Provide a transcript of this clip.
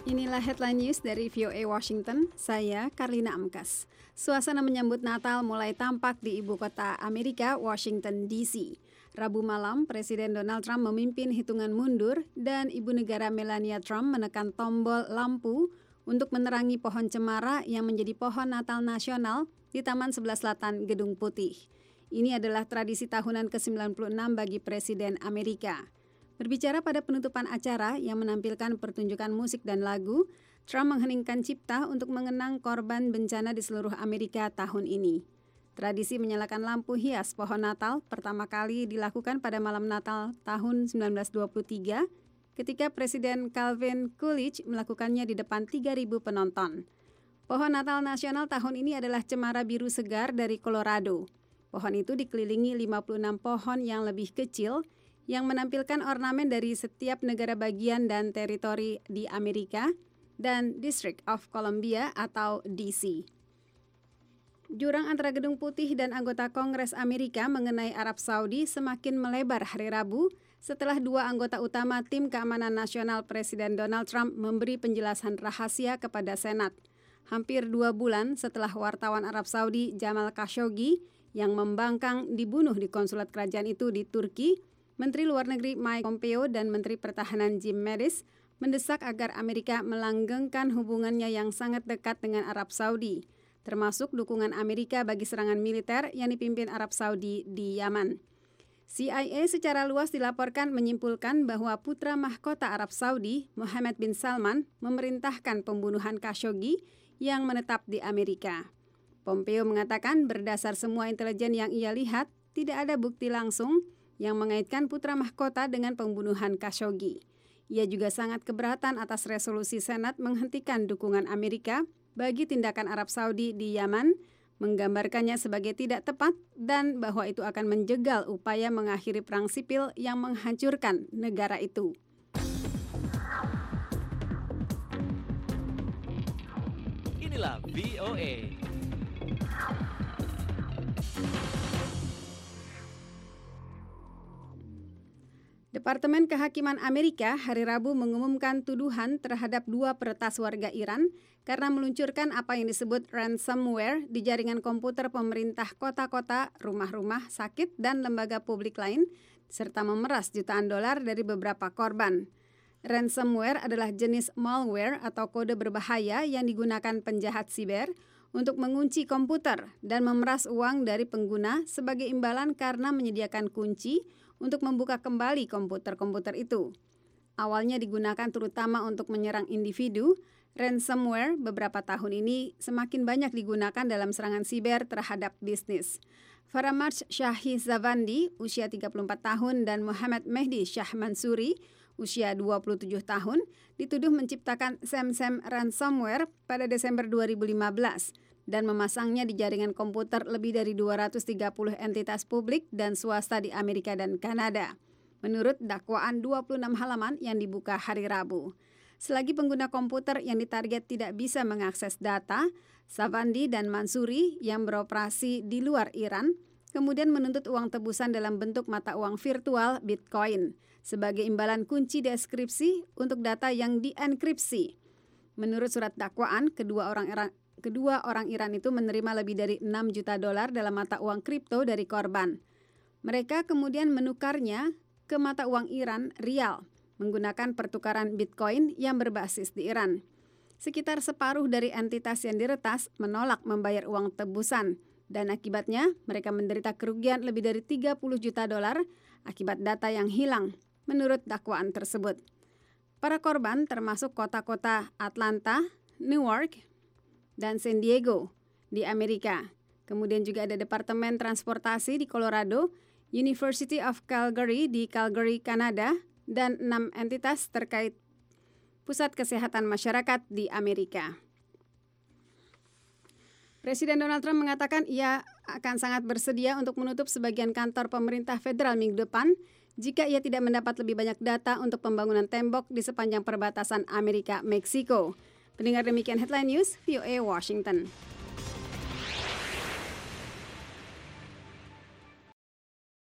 Inilah headline news dari VOA Washington, saya Karlina Amkas. Suasana menyambut Natal mulai tampak di ibu kota Amerika, Washington DC. Rabu malam, Presiden Donald Trump memimpin hitungan mundur dan Ibu Negara Melania Trump menekan tombol lampu untuk menerangi pohon cemara yang menjadi pohon Natal nasional di Taman Sebelah Selatan Gedung Putih. Ini adalah tradisi tahunan ke-96 bagi Presiden Amerika. Berbicara pada penutupan acara yang menampilkan pertunjukan musik dan lagu, Trump mengheningkan cipta untuk mengenang korban bencana di seluruh Amerika tahun ini. Tradisi menyalakan lampu hias pohon Natal pertama kali dilakukan pada malam Natal tahun 1923 ketika Presiden Calvin Coolidge melakukannya di depan 3.000 penonton. Pohon Natal nasional tahun ini adalah cemara biru segar dari Colorado. Pohon itu dikelilingi 56 pohon yang lebih kecil yang menampilkan ornamen dari setiap negara bagian dan teritori di Amerika dan District of Columbia atau DC. Jurang antara Gedung Putih dan anggota Kongres Amerika mengenai Arab Saudi semakin melebar hari Rabu setelah dua anggota utama tim keamanan nasional Presiden Donald Trump memberi penjelasan rahasia kepada Senat. Hampir 2 bulan setelah wartawan Arab Saudi Jamal Khashoggi yang membangkang dibunuh di konsulat kerajaan itu di Turki, Menteri Luar Negeri Mike Pompeo dan Menteri Pertahanan Jim Mattis mendesak agar Amerika melanggengkan hubungannya yang sangat dekat dengan Arab Saudi, termasuk dukungan Amerika bagi serangan militer yang dipimpin Arab Saudi di Yaman. CIA secara luas dilaporkan menyimpulkan bahwa putra mahkota Arab Saudi, Mohammed bin Salman, memerintahkan pembunuhan Khashoggi yang menetap di Amerika. Pompeo mengatakan berdasar semua intelijen yang ia lihat, tidak ada bukti langsung yang mengaitkan putra mahkota dengan pembunuhan Khashoggi. Ia juga sangat keberatan atas resolusi Senat menghentikan dukungan Amerika bagi tindakan Arab Saudi di Yaman, menggambarkannya sebagai tidak tepat dan bahwa itu akan menjegal upaya mengakhiri perang sipil yang menghancurkan negara itu. Inilah VOA. Departemen Kehakiman Amerika hari Rabu mengumumkan tuduhan terhadap 2 peretas warga Iran karena meluncurkan apa yang disebut ransomware di jaringan komputer pemerintah kota-kota, rumah-rumah, sakit, dan lembaga publik lain, serta memeras jutaan dolar dari beberapa korban. Ransomware adalah jenis malware atau kode berbahaya yang digunakan penjahat siber untuk mengunci komputer dan memeras uang dari pengguna sebagai imbalan karena menyediakan kunci untuk membuka kembali komputer-komputer itu. Awalnya digunakan terutama untuk menyerang individu, ransomware beberapa tahun ini semakin banyak digunakan dalam serangan siber terhadap bisnis. Faramarz Shahizavandi, usia 34 tahun, dan Muhammad Mehdi Shah Mansuri, usia 27 tahun, dituduh menciptakan SamSam ransomware pada Desember 2015 dan memasangnya di jaringan komputer lebih dari 230 entitas publik dan swasta di Amerika dan Kanada, menurut dakwaan 26 halaman yang dibuka hari Rabu. Selagi pengguna komputer yang ditarget tidak bisa mengakses data, Savandi dan Mansuri yang beroperasi di luar Iran kemudian menuntut uang tebusan dalam bentuk mata uang virtual Bitcoin sebagai imbalan kunci deskripsi untuk data yang dienkripsi. Menurut surat dakwaan, kedua orang Iran itu menerima lebih dari 6 juta dolar dalam mata uang kripto dari korban. Mereka kemudian menukarnya ke mata uang Iran rial menggunakan pertukaran Bitcoin yang berbasis di Iran. Sekitar separuh dari entitas yang diretas menolak membayar uang tebusan dan akibatnya mereka menderita kerugian lebih dari 30 juta dolar akibat data yang hilang, menurut dakwaan tersebut. Para korban termasuk kota-kota Atlanta, Newark, dan San Diego di Amerika. Kemudian juga ada Departemen Transportasi di Colorado, University of Calgary di Calgary, Kanada, dan 6 entitas terkait Pusat Kesehatan Masyarakat di Amerika. Presiden Donald Trump mengatakan ia akan sangat bersedia untuk menutup sebagian kantor pemerintah federal minggu depan jika ia tidak mendapat lebih banyak data untuk pembangunan tembok di sepanjang perbatasan Amerika-Meksiko. Pendengar, demikian headline news VOA Washington.